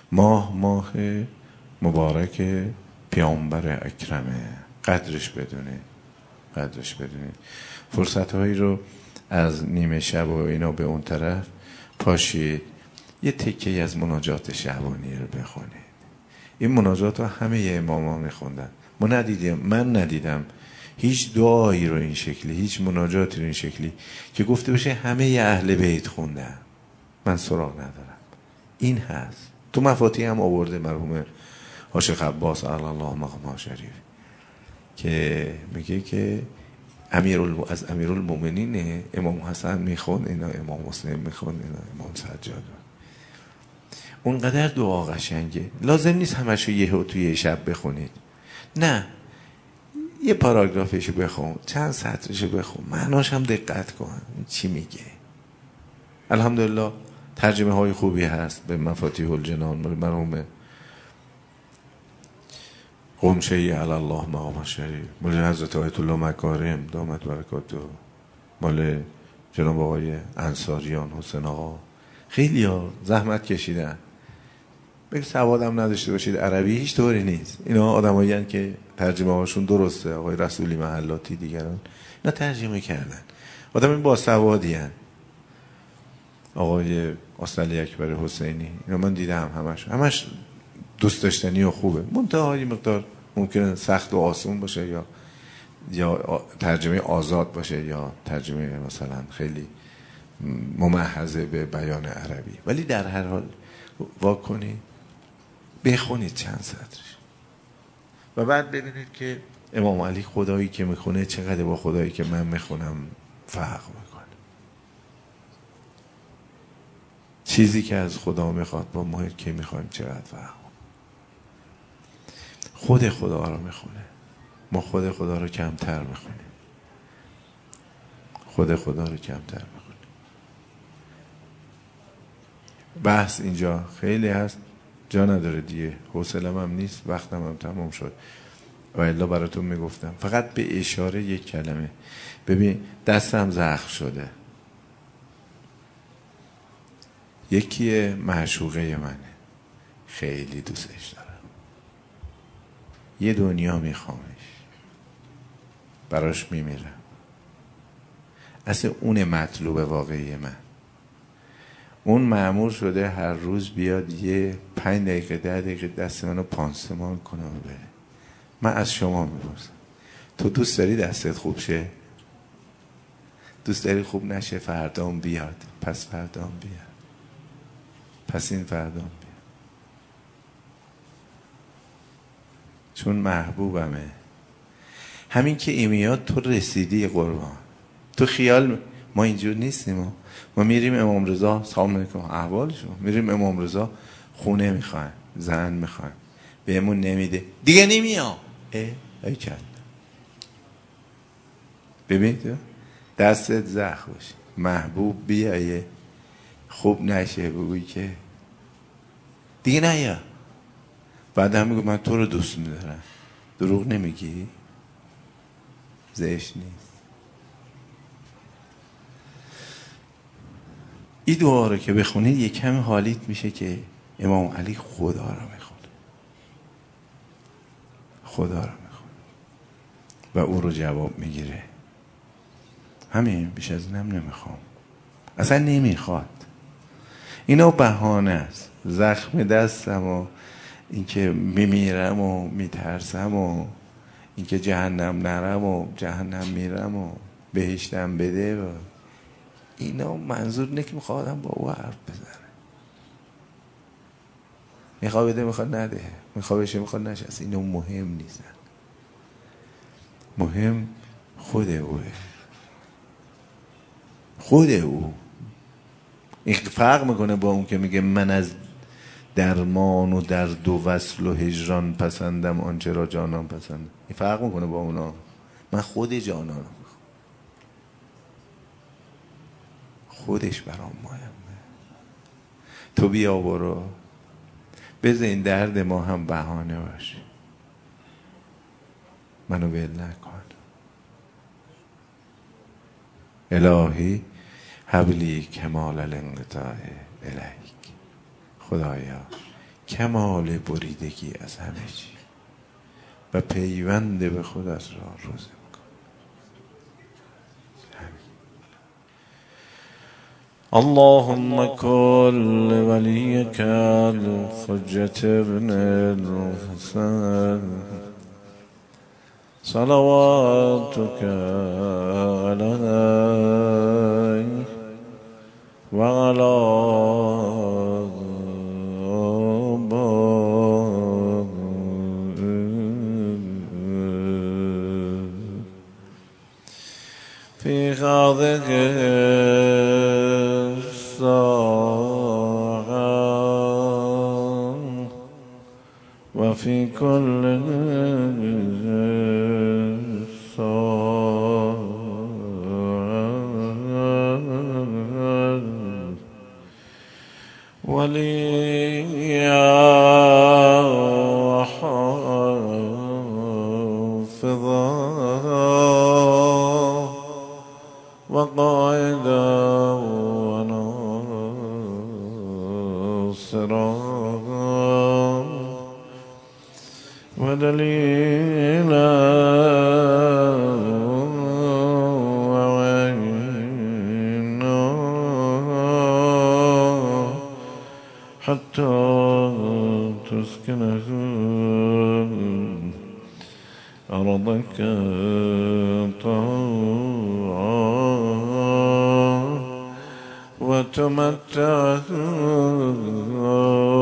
ماه مبارک پیامبر اکرمه، قدرش بدونید. فرصت هایی رو از نیمه شب و اینا به اون طرف پاشید یه تکه از مناجات شعبانی رو بخونید. این مناجات رو همه اماما میخوندن. من ندیدم هیچ دعایی رو این شکلی، هیچ مناجاتی رو این شکلی که گفته باشه همه اهل بیت خوندن. من سراغ ندارم. این هست تو مفاتیح هم آورده مرحوم عاشق عباس علی الله مقامه شریف که میگه که از امیرالمومنین امام حسن میخوند اینا، امام مسلم میخوند اینا، امام سجاد. اونقدر دعا قشنگه، لازم نیست همشو توی شب بخونید، نه یه پاراگرافشو بخون، چند سطرشو بخون، معناش هم دقت کن چی میگه. الحمدلله ترجمه های خوبی هست به مفاتیح الجنان مرحوم قمشه‌ای علی الله مقام شریف، مال حضرت آیت الله مکارم دامت برکاته، مال جناب آقای انصاریان حسین آقا. خیلی ها زحمت کشیدن. بگه سوادم نداشته باشید عربی هیچ طوری نیست. اینا آدمایی هستن که ترجمه هاشون درسته، آقای رسولی محلاتی دیگران اینا ترجمه کردن، آدم با سوادی هستن. آقای اصلی اکبر حسینی اینا من دیدم همش دوست داشتنی و خوبه، منتها یه مقدار ممکنه سخت و آسون باشه یا ترجمه آزاد باشه یا ترجمه مثلا خیلی ممحضه به بیان عربی، ولی در هر حال واکنید بخونید چند سطرش و بعد ببینید که امام علی خدایی که میخونه چقدر با خدایی که من میخونم فرق میکنه. چیزی که از خدا میخواد با ما که میخوایم چقدر فرق. خود خدا رو میخونه، ما خود خدا رو کمتر میخونیم. بحث اینجا خیلی هست، جا نداره دیگه، حوصله‌ام هم نیست، وقتم هم تمام شد و الا براتون میگفتم. فقط به اشاره یک کلمه. ببین دستم زخم شده، یکی معشوقه منه، خیلی دوستش دارم، یه دنیا میخوامش، براش میمیرم، اصلا اون مطلوب واقعی من. اون مأمور شده هر روز بیاد یه 5 دقیقه 10 دقیقه دست منو پانسمان کنه و بره. من از شما میپرسم تو دوست داری دستت خوب شه؟ دوست داری خوب نشه فردام بیاد، پس فردام بیاد، پس این فردام بیاد، چون محبوبمه. همین که ایمیاد تو رسیدی قربان. تو خیال ما اینجور نیستیم، ما میریم امام رضا سلام علیکم احوالشو، میریم امام رضا خونه میخوایم، زن میخوایم، بهمون نمیده دیگه نمیام. ای چند ببین تو دستت زخم باشه، محبوب بیایه خوب نشه بگوی که دیگه نیا، بعد هم میگو من تو رو دوست میدارم. دروغ نمیگی؟ زشت نیست. این دعا رو که بخونید یک کمی حالیت میشه که امام علی خدا رو میخونه، و او رو جواب میگیره. همین، بیش از اینم نمیخوام، اصلا نمیخواد. اینا بهانه است. زخم دستم و اینکه میمیرم و میترسم و اینکه جهنم نرم و جهنم میرم و بهشتم بده و اینا منظور اینه که میخواد آدم با او حرف بزنه. میخواد بده میخواد نده، میخواد بشه میخواد نشه، اینا مهم نیستن. مهم خود اوه، خود او. این فرق میکنه با اون که میگه من از درمان و درد و وصل و هجران پسندم آنچه را جانان پسندم. این فرق میکنه با اونا. من خود جانانم، خودش برام مهمه. تو بیا برو، بذار این درد ما هم بهانه باشه، منو ول نکن. الهی حبلی کمال الانقطاع الیک. خدایا کمال بریدگی از همه چی و پیوند به خودت را روزه کن. اللهم کل ولیک الحجة ابن الحسن صلواتك عليه وعلى في هذه الساعة وفي كل وليا وحافظا وقائدا وناصرا ودليلا حتى تسكنه أرضك طوعا وتمتعه